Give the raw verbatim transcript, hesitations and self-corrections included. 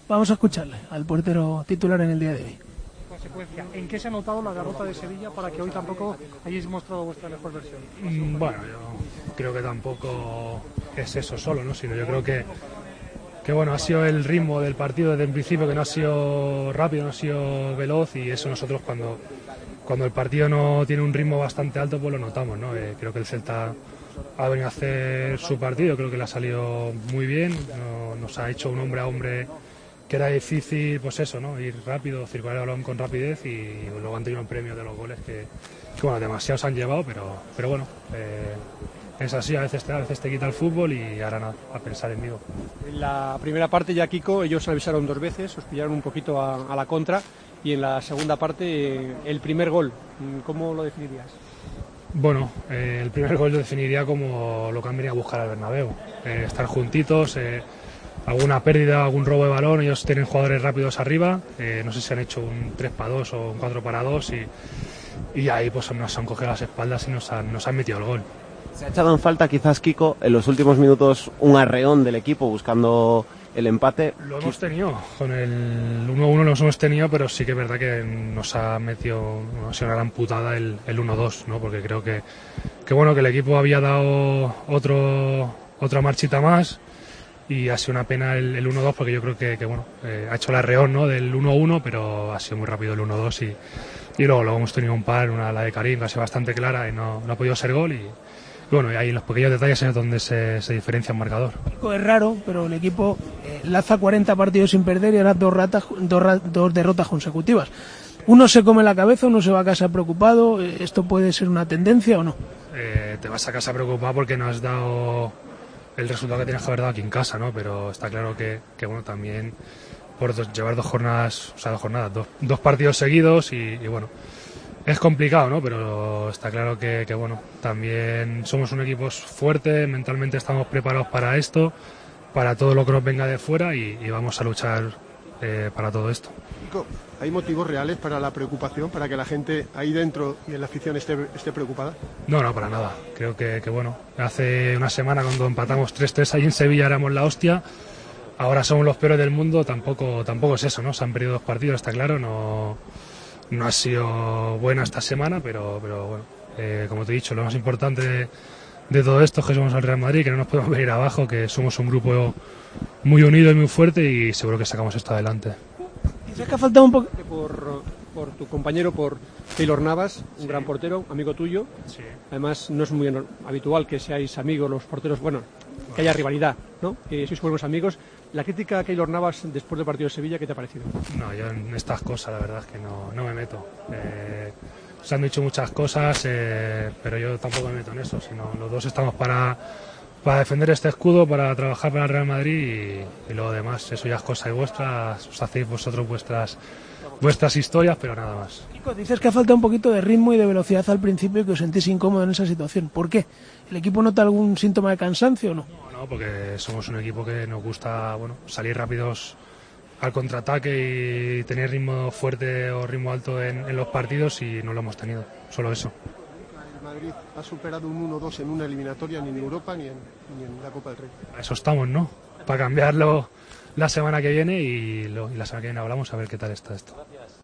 Vamos a escucharle al portero titular en el día de hoy. Consecuencia, ¿en qué se ha notado la derrota de Sevilla para que hoy tampoco hayáis mostrado vuestra mejor versión? Mm, bueno, yo creo que tampoco es eso solo, ¿no? Sino yo creo que, que bueno, ha sido el ritmo del partido desde el principio, que no ha sido rápido, no ha sido veloz, y eso nosotros cuando, cuando el partido no tiene un ritmo bastante alto, pues lo notamos, ¿no? Eh, creo que el Celta ha venido a hacer su partido, creo que le ha salido muy bien, no, nos ha hecho un hombre a hombre que era difícil, pues eso, ¿no? Ir rápido, circular el balón con rapidez, y luego han tenido un premio de los goles que, que bueno, demasiados han llevado, pero, pero bueno, eh, es así, a veces, te, a veces te quita el fútbol y ahora nada, a pensar en Vigo. En la primera parte ya, Kiko, ellos avisaron dos veces, os pillaron un poquito a, a la contra, y en la segunda parte el primer gol, ¿cómo lo definirías? Bueno, eh, el primer gol lo definiría como lo que han venido a buscar al Bernabéu, eh, estar juntitos, eh, alguna pérdida, algún robo de balón, ellos tienen jugadores rápidos arriba, eh, no sé si han hecho un tres para dos o un cuatro para dos, y, y ahí pues nos han cogido las espaldas y nos han, nos han metido el gol. ¿Se ha echado en falta quizás, Kiko, en los últimos minutos un arreón del equipo buscando el empate? Lo hemos tenido, con el uno uno los hemos tenido, pero sí que es verdad que nos ha metido, no sé, una gran putada el, el uno dos, ¿no? Porque creo que, que bueno, que el equipo había dado otro, otra marchita más, y ha sido una pena el, el uno dos, porque yo creo que, que bueno, eh, ha hecho el arreón, ¿no? Del uno uno, pero ha sido muy rápido el uno dos, y, y luego, luego hemos tenido un par, una la de Karim, que ha sido bastante clara y no, no ha podido ser gol, y bueno, y ahí en los pequeños detalles es donde se, se diferencia el marcador. Es raro, pero el equipo eh, lanza cuarenta partidos sin perder y ahora dos, ratas, dos, dos derrotas consecutivas. Uno se come la cabeza, uno se va a casa preocupado. ¿Esto puede ser una tendencia o no? Eh, te vas a casa preocupado porque no has dado el resultado que tienes que haber dado aquí en casa, ¿no? Pero está claro que, que bueno, también por dos, llevar dos jornadas, o sea, dos jornadas, dos, dos partidos seguidos, y, y bueno, es complicado, ¿no? Pero está claro que, que bueno, también somos un equipo fuerte, mentalmente estamos preparados para esto, para todo lo que nos venga de fuera, y, y vamos a luchar eh, para todo esto. ¿Hay motivos reales para la preocupación, para que la gente ahí dentro y en la afición esté, esté preocupada? No, no, para nada. Creo que, que bueno, hace una semana cuando empatamos tres tres ahí en Sevilla éramos la hostia, ahora somos los peores del mundo, tampoco, tampoco es eso, ¿no? Se han perdido dos partidos, está claro, no... No ha sido buena esta semana, pero, pero bueno, eh, como te he dicho, lo más importante de, de todo esto es que somos el Real Madrid, que no nos podemos venir abajo, que somos un grupo muy unido y muy fuerte, y seguro que sacamos esto adelante. Quizás que ha faltado un poco por, por tu compañero, por Keylor Navas, un sí. gran portero, amigo tuyo. Sí. Además, no es muy habitual que seáis amigos los porteros, bueno, que haya rivalidad, ¿no? Que sois buenos amigos. La crítica a Keylor Navas después del partido de Sevilla, ¿qué te ha parecido? No, yo en estas cosas la verdad es que no, no me meto. Eh, se han dicho muchas cosas, eh, pero yo tampoco me meto en eso, sino los dos estamos para, para defender este escudo, para trabajar para el Real Madrid, y, y luego demás, eso ya es cosa de vuestras, os hacéis vosotros vuestras, vuestras historias, pero nada más. Kiko, dices que ha faltado un poquito de ritmo y de velocidad al principio y que os sentís incómodo en esa situación. ¿Por qué? ¿El equipo nota algún síntoma de cansancio o no? No, no, porque somos un equipo que nos gusta, bueno, salir rápidos al contraataque y tener ritmo fuerte o ritmo alto en, en los partidos, y no lo hemos tenido, solo eso. El Madrid ha superado un uno dos en una eliminatoria ni en Europa ni en, ni en la Copa del Rey. A eso estamos, ¿no? Para cambiarlo la semana que viene, y, lo, y la semana que viene hablamos a ver qué tal está esto.